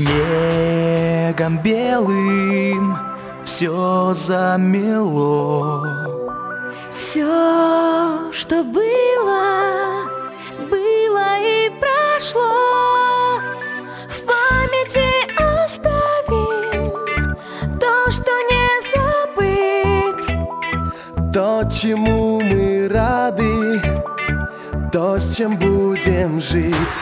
Снегом белым все замело. Все, что было, было и прошло. В памяти оставим то, что не забыть. То, чему мы рады, то, с чем будем жить.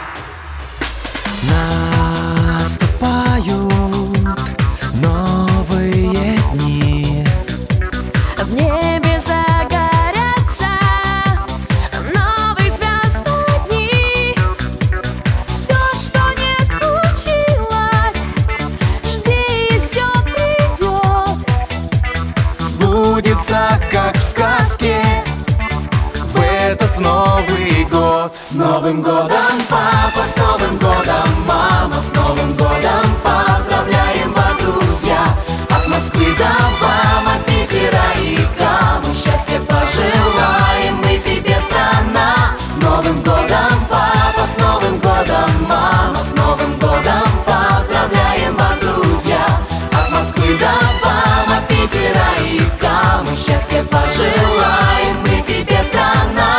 Наступают новые дни. В небе загорятся новые звездные дни. Все, что не случилось, жди, и все придет. Сбудется, как в сказке, в этот Новый год. С Новым годом, папа, с Новым годом, мама, с Новым годом. Поздравляем вас, друзья, от Москвы до Бама, Питера и Камы. Счастья пожелаем мы тебе, страна. С Новым годом, папа, с Новым годом, мама, с Новым годом. Поздравляем вас, друзья, от Москвы до Бама, Питера и Камы. Счастья пожелаем мы тебе, страна.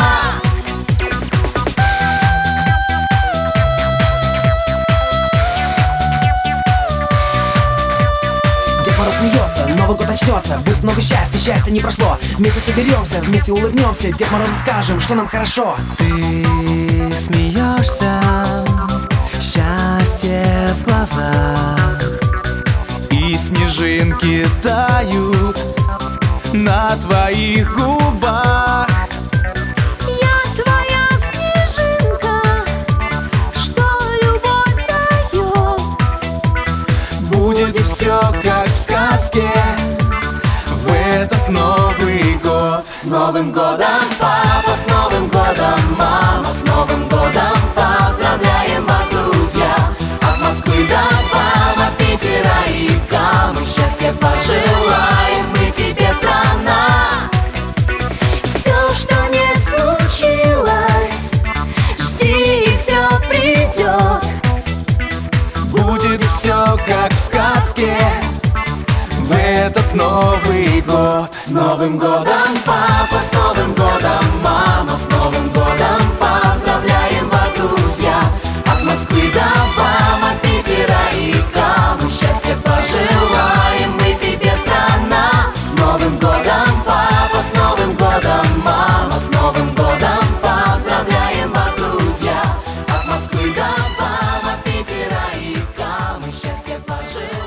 Смеется, Новый год начнется, будет много счастья, счастья не прошло. Вместе соберемся, вместе улыбнемся, Дед Морозу скажем, что нам хорошо. Ты смеешься, счастье в глазах, и снежинки тают на твоих губах. Я твоя снежинка, что любовь дает. Будет все как в сказке в этот Новый год. С Новым годом, папа, с Новым годом, мама, с Новым годом. Поздравляем вас, друзья, от Москвы до Бама, Питера и Камы. Счастья пожелаем мы тебе, страна. Все, что не случилось, жди, и все придет. Будет все как в сказке в этот Новый год. С Новым годом, папа, с Новым годом, мама, с Новым годом. Поздравляем вас, друзья, от Москвы до Бама, Питера и Камы. Счастья пожелаем мы тебе, страна. С Новым годом, папа, с Новым годом, мама, с Новым годом. Поздравляем вас, друзья, от Москвы до Бама, Питера и Камы. Счастья пожелаем.